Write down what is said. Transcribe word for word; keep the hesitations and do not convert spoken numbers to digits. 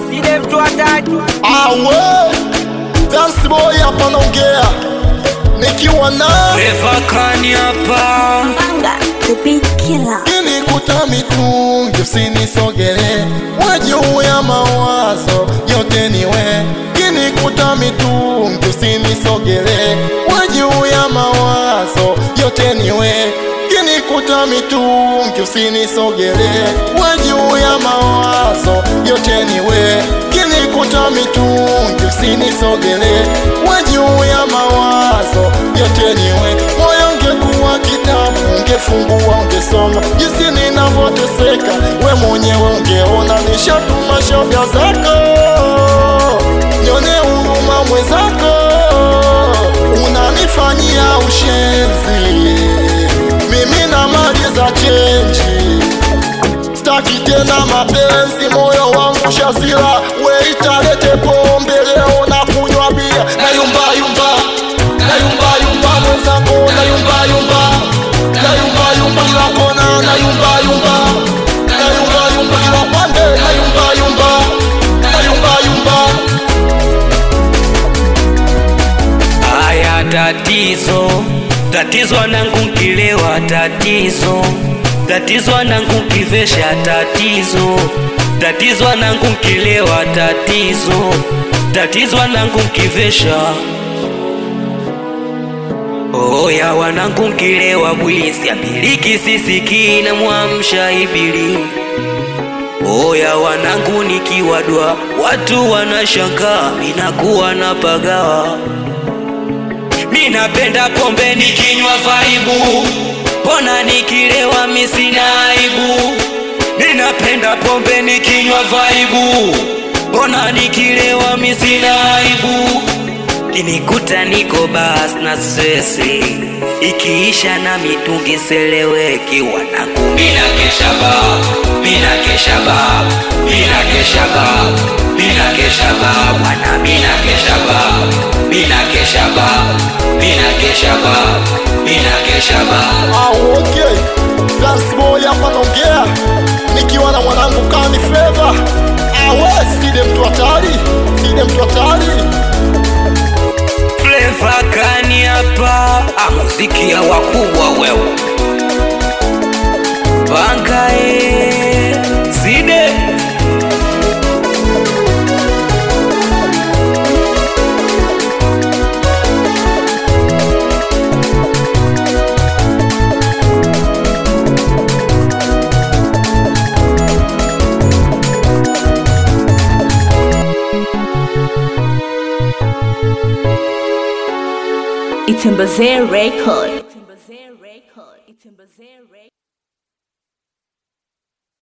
sile mtu hatari. Awe dance boy hapa naongea nikiwa na Flava Kani hapa Banga, the beat killer. Kini kutamitungi usinisogele wajuu ya mawazo yote niwe. Kini kutamitungi usinisogele wajuu ya mawazo yote niwe. Kini kutamitungi usinisogele wajuu ya mawazo yote niwe. Kini kutamitungi usinisogele wajuu ya mawazo yote niwe. Moyo ungekuwa kitabu ungefungua ungesoma jinsi ninavyoteseka, we mwenyewe ungeona nishatuma shoga zako. Nione huruma mwenzako, unanifanyia ushenzi, mimi na mali za chenji. Staki tena mapenzi, moyo wangu shazira. We italete pombe leo na kunywa bia, na yumba yumba, na yumba yumba mwenzako, na yumba yumba, na yumba yumba kila kona, na yumba yumba, na yumba yumba kila pande, na yumba yumba, na yumba yumba. Aya tatizo, tatizo wanangu nkilewa tatizo. Tatizo wanangu nkivesha tatizo. Tatizo wanangu nkilewa tatizo. Tatizo wanangu nkivesha. Oya wanangu nkilewa bwisi amiliki sisiki na muamsha ibili. Oya wanangu nikiwadwa watu wanashangaa, minakuwa napagawa. Minapenda pombe nikinywa vaibu, mbona nikilewa misina aibu. Ninapenda pombe nikinywa vaibu, mbona nikilewa misina aibu. Kinikuta niko bas na stresi, ikiisha na mitungi seleweki. Wanangu mina kesha ba, mina kesha ba, mina kesha ba, mina kesha ba. Wana mina kesha ba, mina kesha ba, mina kesha ba, mina kesha ba. Ah, okay. Dance boy hapa naongea nikiwa na mwanangu Kani Flava. Awe sile mtu hatari, sile mtu hatari. Flava Kani hapa, muziki ya wakubwa wewe. Banga e Side It's in Bazaar Record. It's in Bazaar Record. It's in Bazaar Record.